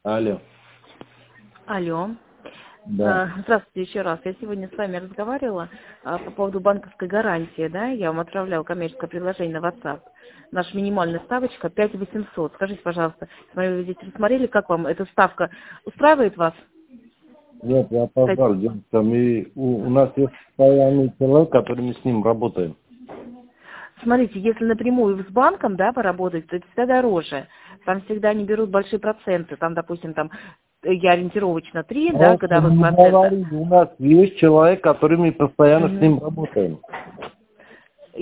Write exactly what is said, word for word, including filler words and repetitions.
Алло. Алло. Да. Здравствуйте еще раз. Я сегодня с вами разговаривала а, по поводу банковской гарантии, да? Я вам отправляла коммерческое предложение на WhatsApp. Наша минимальная ставочка пять тысяч восемьсот. Скажите, пожалуйста, мои родители смотрели, как вам эта ставка устраивает вас? Нет, я опоздал. Там и у, у нас есть постоянный человек, который мы с ним работаем. Смотрите, если напрямую с банком, да, поработать, то это всегда дороже. Там всегда не берут большие проценты. Там, допустим, там я ориентировочно три, да, Вот, годовых мы процента. говорили, у нас есть человек, который мы постоянно с Мгм. ним работаем.